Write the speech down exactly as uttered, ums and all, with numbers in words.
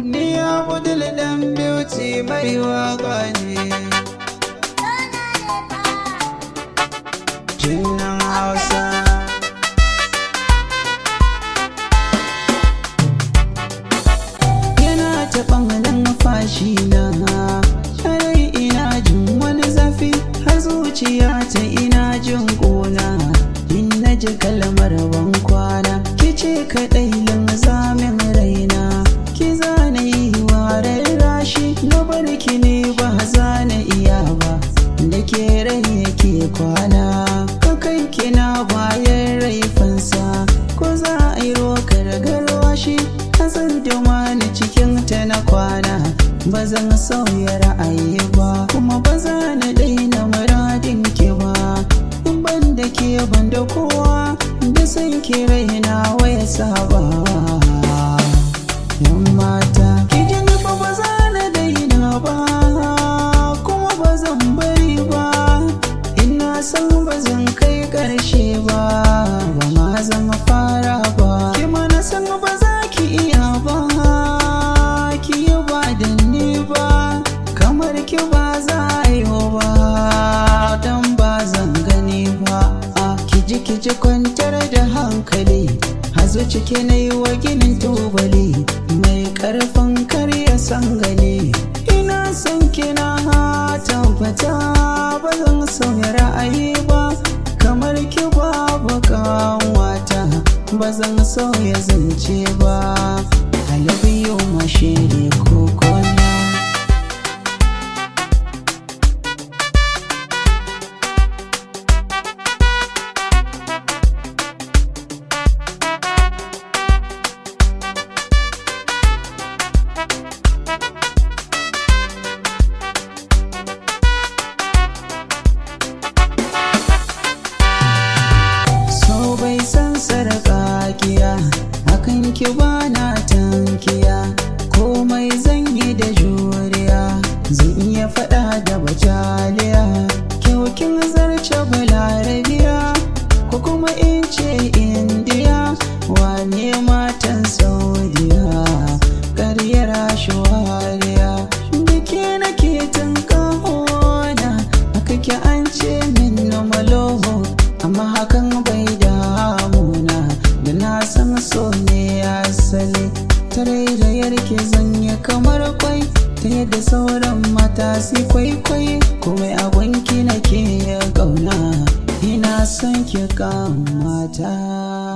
Ni Abdul dan Beauty mai waka ne. Jinnan Hausa. Yana taɓa numfashi na, rai ina jin wani zafi, har zuciya ta ina jin ƙuna. In na ji kalmar ban kwana, ki ce kaɗai linzamin raina. Ki zana yi wa rashi, na barki ne ba zana iya ba, da ke rai yake kwana. Kakan kina bayan raifansa, ko za a yi rokar garwashi, kasar da mani cikin ta na kwana. Ba zan sauya ra'ayi ba, kuma ba za na daina muradin ki ba. In ban da ke ban da kowa, da san ki raina waya saba. Yan mata ki ji fa ba za na daina ba, kuma ba zan bari ba. Ina san ba zan kai ƙarshe ba, ba ma zan fara ba. Ki mana san ba za ki iya ba, ki yi ba da ni ba. Kamar ki ba za a yi ba, dan ba zan gani ba. Ki ji ki ji kwantar da hankali, hazo cike na yi wa ginin tubali, mai karfin karya sangale. Ina son kina tabbata, ba zan sauya ra'ayi ba. Kamar ki babu kanwata, ba zan sauya zance ba. I love you my shiri kokona. Bai san sarƙaƙiya, akan ki bana tankiya. Komai zan yi da juriya, zan iya faɗa da bataliya. Kyaukin zarce balarabiya, ko kuma in ce indiya. Wane matan saudiya, ƙaryar shawariya. Da ke nake tunkahona, aka ki an ce min na maloho, amma hakan bai damuna. Da na san so ne asali, tare da yarke zanye kamar kwai. Ta yadda sauran mata su kwaikwai, komai abunki nake ya ƙauna. Ina son ki kan mata.